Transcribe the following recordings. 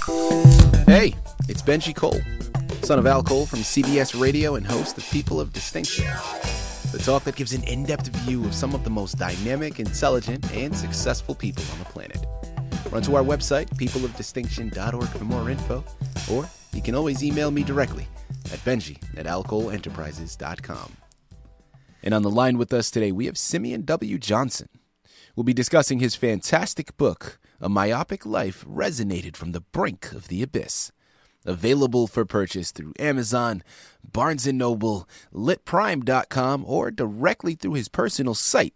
Hey, it's Benji Cole, son of Al Cole from CBS Radio and host of People of Distinction, the talk that gives an in-depth view of some of the most dynamic, intelligent, and successful people on the planet. Run to our website, peopleofdistinction.org for more info, or you can always email me directly at benji@alcoleenterprises.com. And on the line with us today, we have Simeon W. Johnson. We'll be discussing his fantastic book, A Myopic Life Resonated from the Brink of the Abyss. Available for purchase through Amazon, Barnes & Noble, litprime.com, or directly through his personal site,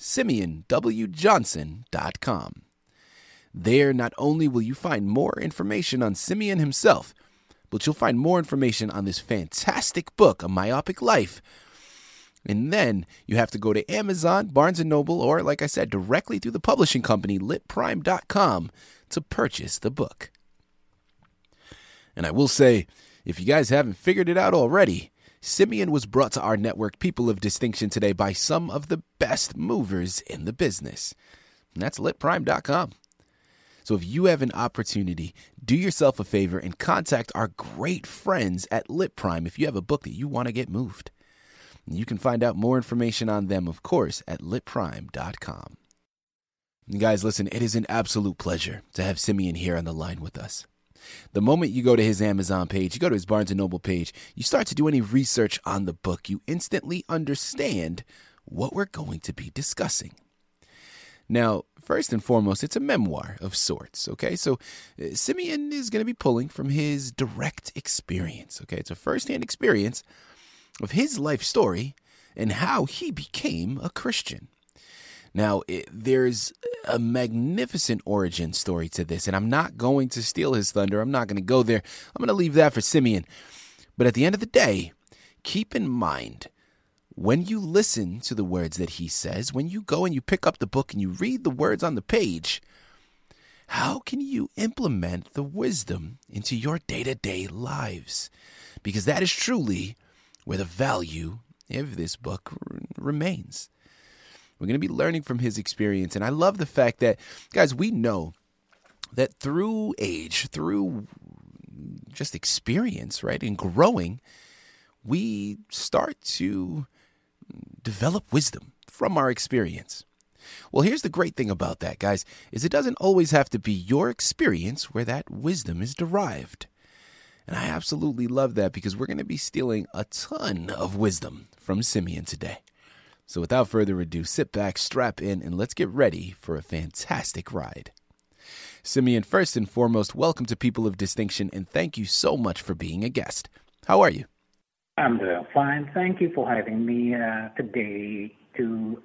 simeonwjohnson.com. There, not only will you find more information on Simeon himself, but you'll find more information on this fantastic book, A Myopic Life. And then you have to go to Amazon, Barnes & Noble, or, like I said, directly through the publishing company, litprime.com, to purchase the book. And I will say, if you guys haven't figured it out already, Simeon was brought to our network, People of Distinction, today by some of the best movers in the business. And that's litprime.com. So if you have an opportunity, do yourself a favor and contact our great friends at LitPrime if you have a book that you want to get moved. You can find out more information on them, of course, at litprime.com. And guys, listen, it is an absolute pleasure to have Simeon here on the line with us. The moment you go to his Amazon page, you go to his Barnes & Noble page, you start to do any research on the book, you instantly understand what we're going to be discussing. Now, first and foremost, it's a memoir of sorts, okay? So Simeon is going to be pulling from his direct experience, okay? It's a firsthand experience of his life story and how he became a Christian. Now, there's a magnificent origin story to this, and I'm not going to steal his thunder. I'm not going to go there. I'm going to leave that for Simeon. But at the end of the day, keep in mind, when you listen to the words that he says, when you go and you pick up the book and you read the words on the page, how can you implement the wisdom into your day-to-day lives? Because that is truly where the value of this book remains. We're going to be learning from his experience, and I love the fact that, guys, we know that through age, through just experience, right, and growing, we start to develop wisdom from our experience. Well, here's the great thing about that, guys, is it doesn't always have to be your experience where that wisdom is derived. And I absolutely love that because we're going to be stealing a ton of wisdom from Simeon today. So without further ado, sit back, strap in, and let's get ready for a fantastic ride. Simeon, first and foremost, welcome to People of Distinction, and thank you so much for being a guest. How are you? I'm doing fine. Thank you for having me today to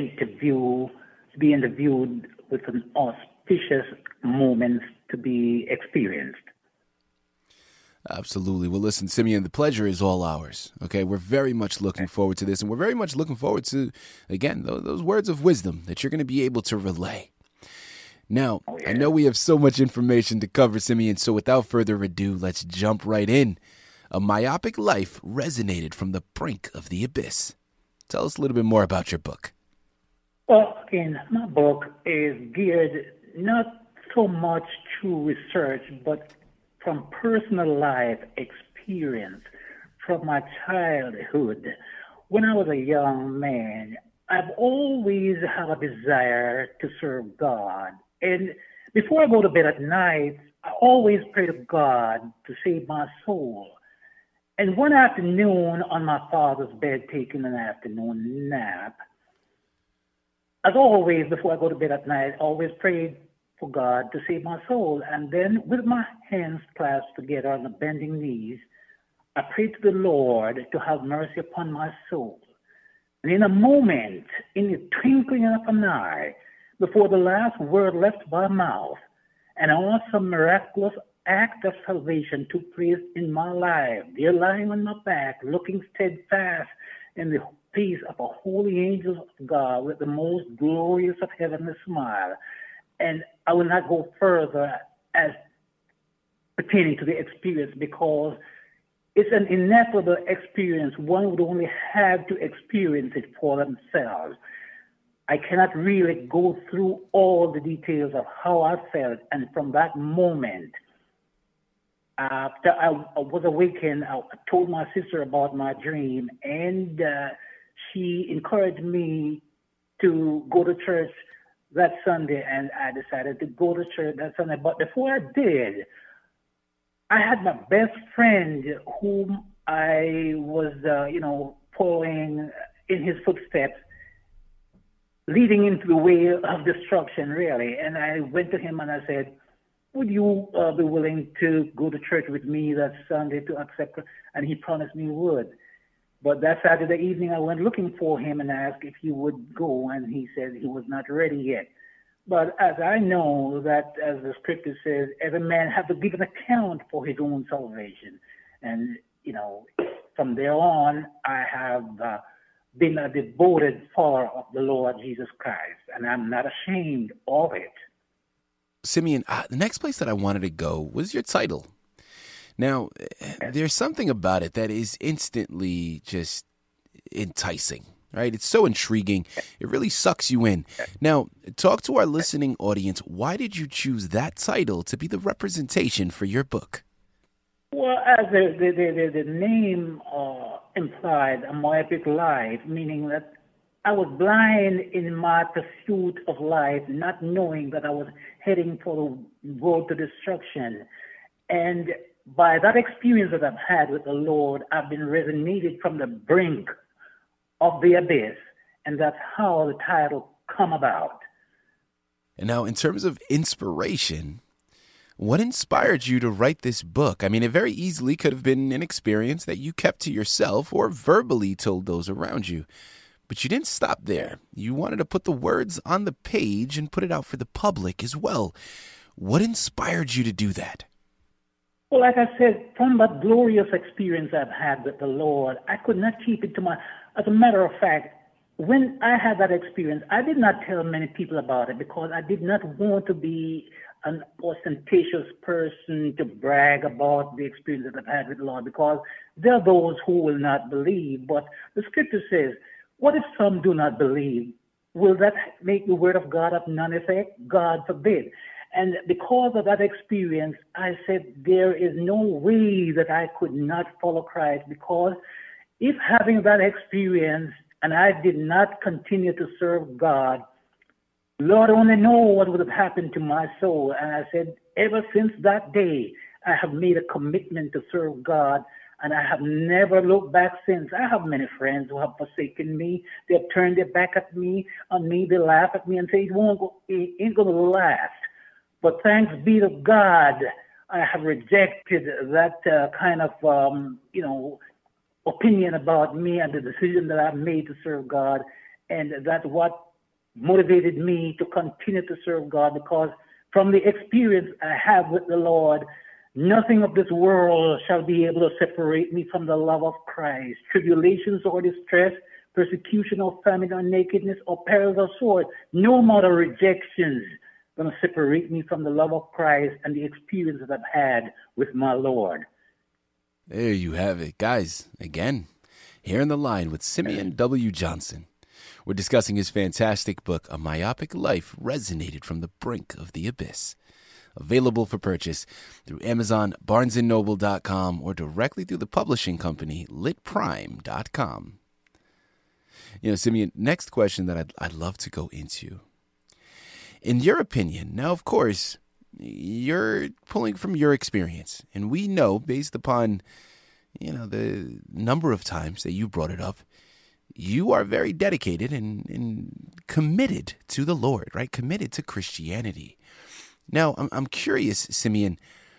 be interviewed with an auspicious moment to be experienced. Absolutely. Well, listen, Simeon, the pleasure is all ours. Okay, we're very much looking forward to this, and we're very much looking forward to, again, those words of wisdom that you're going to be able to relay. Now, I know we have so much information to cover, Simeon, so without further ado, let's jump right in. A Myopic Life Resonated from the Brink of the Abyss. Tell us a little bit more about your book. Well, again, my book is geared not so much to research, but from personal life experience, from my childhood. When I was a young man, I've always had a desire to serve God. And before I go to bed at night, I always pray to God to save my soul. And one afternoon on my father's bed, taking an afternoon nap, as always, before I go to bed at night, I always prayed for God to save my soul. And then with my hands clasped together on the bending knees, I prayed to the Lord to have mercy upon my soul. And in a moment, in the twinkling of an eye, before the last word left my mouth, an awesome miraculous act of salvation took place in my life. There lying on my back, looking steadfast in the face of a holy angel of God with the most glorious of heavenly smile. And I will not go further as pertaining to the experience because it's an ineffable experience. One would only have to experience it for themselves. I cannot really go through all the details of how I felt. And from that moment, After I was awakened, I told my sister about my dream, and she encouraged me to go to church that Sunday, and I decided to go to church that Sunday. But before I did, I had my best friend whom I was, following in his footsteps, leading into the way of destruction, really. And I went to him and I said, would you be willing to go to church with me that Sunday to accept? And he promised me he would. But that Saturday evening, I went looking for him and asked if he would go, and he said he was not ready yet. But as I know that, as the scripture says, every man have to give an account for his own salvation. And, from there on, I have been a devoted follower of the Lord Jesus Christ, and I'm not ashamed of it. Simeon, the next place that I wanted to go was your title. Now, there's something about it that is instantly just enticing, right? It's so intriguing. It really sucks you in. Now, talk to our listening audience. Why did you choose that title to be the representation for your book? Well, as the name implied, a myopic life, meaning that I was blind in my pursuit of life, not knowing that I was heading for the road to destruction. And by that experience that I've had with the Lord, I've been resonated from the brink of the abyss. And that's how the title come about. And now, in terms of inspiration, what inspired you to write this book? I mean, it very easily could have been an experience that you kept to yourself or verbally told those around you. But you didn't stop there. You wanted to put the words on the page and put it out for the public as well. What inspired you to do that? Well, like I said, from that glorious experience I've had with the Lord, I could not keep it to my... As a matter of fact, when I had that experience, I did not tell many people about it because I did not want to be an ostentatious person to brag about the experience that I've had with the Lord, because there are those who will not believe. But the scripture says, what if some do not believe? Will that make the word of God of none effect? God forbid. And because of that experience, I said there is no way that I could not follow Christ, because if having that experience and I did not continue to serve God, Lord only knows what would have happened to my soul. And I said, ever since that day, I have made a commitment to serve God, and I have never looked back since. I have many friends who have forsaken me. They have turned their back at me, on me. They laugh at me and say, it ain't going to last. But thanks be to God, I have rejected that kind of, opinion about me and the decision that I've made to serve God. And that's what motivated me to continue to serve God, because from the experience I have with the Lord, nothing of this world shall be able to separate me from the love of Christ. Tribulations or distress, persecution or famine or nakedness or perils or sword, no matter rejections going to separate me from the love of Christ and the experience that I've had with my Lord. There you have it, guys. Again, here in the line with Simeon W. Johnson. We're discussing his fantastic book, A Myopic Life Resonated from the Brink of the Abyss. Available for purchase through Amazon, BarnesandNoble.com, or directly through the publishing company, LitPrime.com. Simeon, next question that I'd love to go into. In your opinion, now, of course, you're pulling from your experience, and we know, based upon, the number of times that you brought it up, you are very dedicated and committed to the Lord, right? Committed to Christianity. Now, I'm curious, Simeon,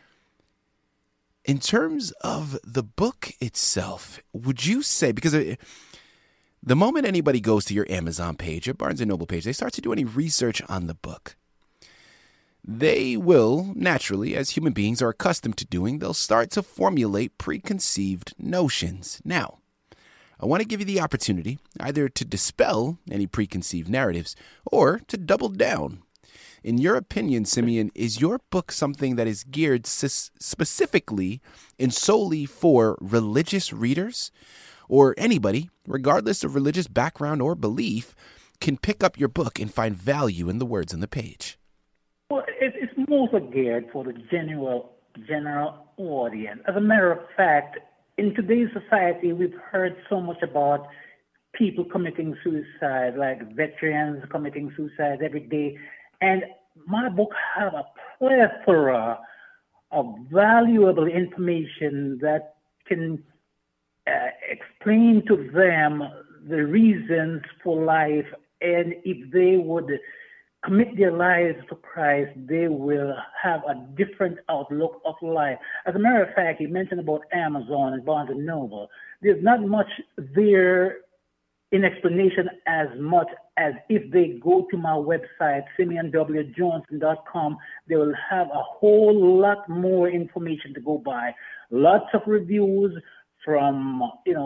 in terms of the book itself, would you say, because the moment anybody goes to your Amazon page or Barnes & Noble page, they start to do any research on the book, they will, naturally, as human beings are accustomed to doing, they'll start to formulate preconceived notions. Now, I want to give you the opportunity either to dispel any preconceived narratives or to double down. In your opinion, Simeon, is your book something that is geared specifically and solely for religious readers? Or anybody, regardless of religious background or belief, can pick up your book and find value in the words on the page? Well, it's mostly geared for the general general audience. As a matter of fact, in today's society, we've heard so much about people committing suicide, like veterans committing suicide every day. And my book have a plethora of valuable information that can explain to them the reasons for life, and if they would commit their lives to Christ, they will have a different outlook of life. As a matter of fact, you mentioned about Amazon and Barnes and Noble. There's not much there in explanation as much as if they go to my website, SimeonWJohnson.com, they will have a whole lot more information to go by. Lots of reviews from,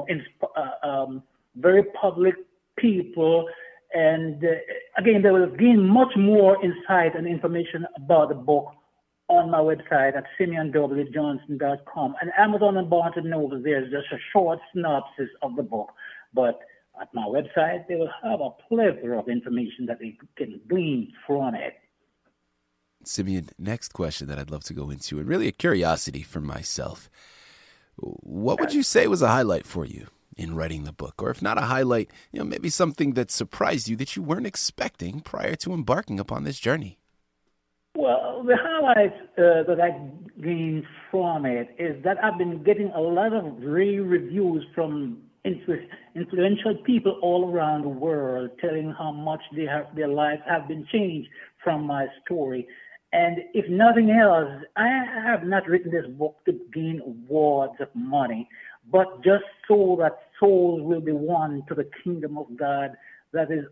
very public people. And again, they will gain much more insight and information about the book on my website at SimeonWJohnson.com. And Amazon and Barnes and Noble, there's just a short synopsis of the book. But at my website, they will have a plethora of information that they can glean from it. Simeon, next question that I'd love to go into, and really a curiosity for myself. What would you say was a highlight for you in writing the book? Or if not a highlight, maybe something that surprised you that you weren't expecting prior to embarking upon this journey? Well, the highlights that I gained from it is that I've been getting a lot of rave reviews from influential people all around the world telling how much their lives have been changed from my story. And if nothing else, I have not written this book to gain awards of money, but just so that souls will be won to the kingdom of God. That is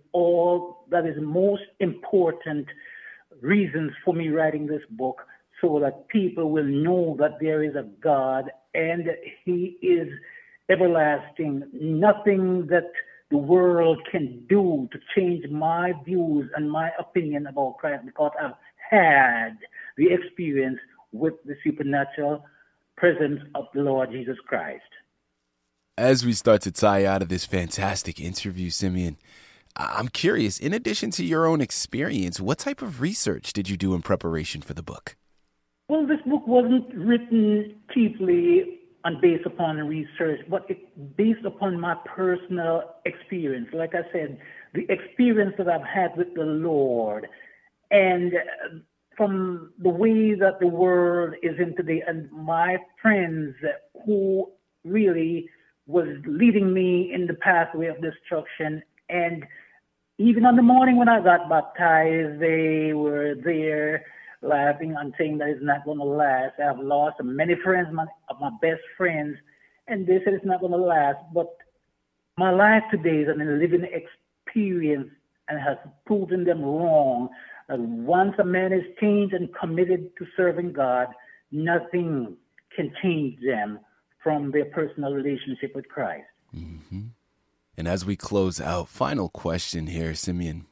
most important reasons for me writing this book, so that people will know that there is a God and He is everlasting. Nothing that the world can do to change my views and my opinion about Christ, because I've had the experience with the supernatural presence of the Lord Jesus Christ. As we start to tie out of this fantastic interview, Simeon, I'm curious, in addition to your own experience, what type of research did you do in preparation for the book? Well, this book wasn't written chiefly and based upon research, but it's based upon my personal experience. Like I said, the experience that I've had with the Lord, and from the way that the world is in today, and my friends who really was leading me in the pathway of destruction. And even on the morning when I got baptized, they were there laughing and saying that it's not going to last. I've lost many friends, of my best friends, and they said it's not going to last. But my life today is an living experience and has proven them wrong. That once a man is changed and committed to serving God, nothing can change them from their personal relationship with Christ. Mm-hmm. And as we close out, final question here, Simeon.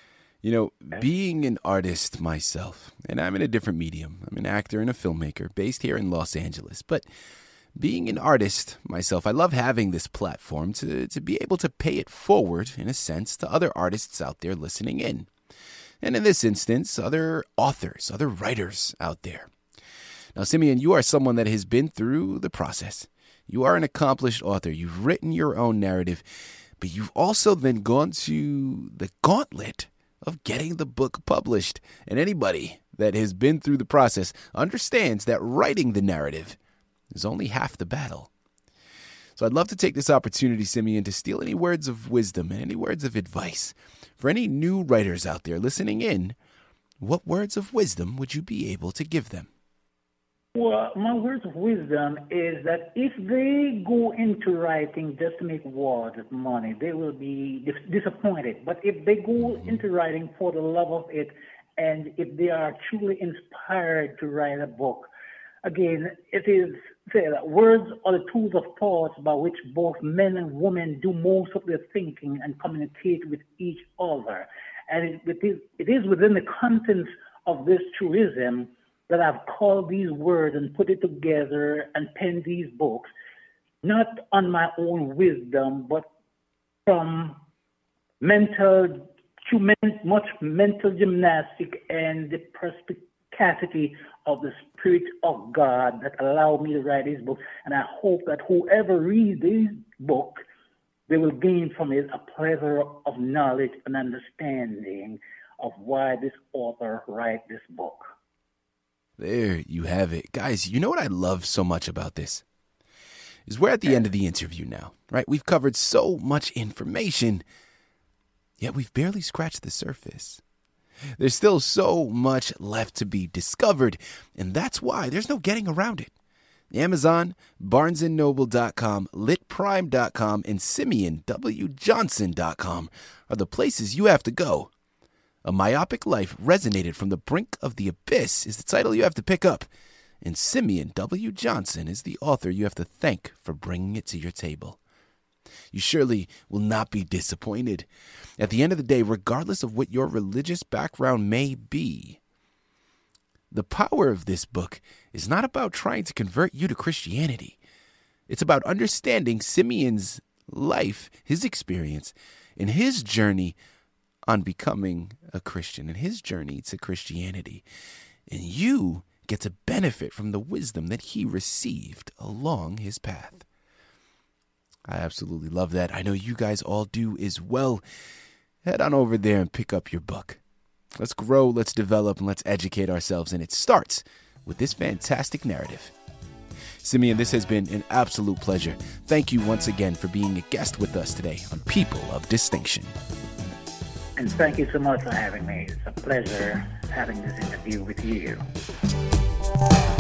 Being an artist myself, and I'm in a different medium. I'm an actor and a filmmaker based here in Los Angeles. But being an artist myself, I love having this platform to be able to pay it forward, in a sense, to other artists out there listening in. And in this instance, other authors, other writers out there. Now, Simeon, you are someone that has been through the process. You are an accomplished author. You've written your own narrative, but you've also then gone to the gauntlet of getting the book published. And anybody that has been through the process understands that writing the narrative is only half the battle. So I'd love to take this opportunity, Simeon, to steal any words of wisdom and any words of advice. For any new writers out there listening in, what words of wisdom would you be able to give them? Well, my words of wisdom is that if they go into writing just to make wads of money, they will be disappointed. But if they go into writing for the love of it, and if they are truly inspired to write a book, again, it is said that words are the tools of thought by which both men and women do most of their thinking and communicate with each other. And it is within the contents of this truism that I've called these words and put it together and penned these books, not on my own wisdom, but from much mental gymnastic and the perspicacity of the Spirit of God that allowed me to write this book. And I hope that whoever reads this book, they will gain from it a plethora of knowledge and understanding of why this author wrote this book. There you have it. Guys, you know what I love so much about this? Is we're at the end of the interview now, right? We've covered so much information, yet we've barely scratched the surface. There's still so much left to be discovered, and that's why there's no getting around it. Amazon, BarnesandNoble.com, LitPrime.com, and SimeonWJohnson.com are the places you have to go. A Myopic Life Resonated from the Brink of the Abyss is the title you have to pick up, and Simeon W. Johnson is the author you have to thank for bringing it to your table. You surely will not be disappointed. At the end of the day, regardless of what your religious background may be, the power of this book is not about trying to convert you to Christianity. It's about understanding Simeon's life, his experience, and his journey on becoming a Christian and his journey to Christianity. And you get to benefit from the wisdom that he received along his path. I absolutely love that. I know you guys all do as well. Head on over there and pick up your book. Let's grow, let's develop, and let's educate ourselves. And it starts with this fantastic narrative. Simeon, this has been an absolute pleasure. Thank you once again for being a guest with us today on People of Distinction. And thank you so much for having me. It's a pleasure having this interview with you.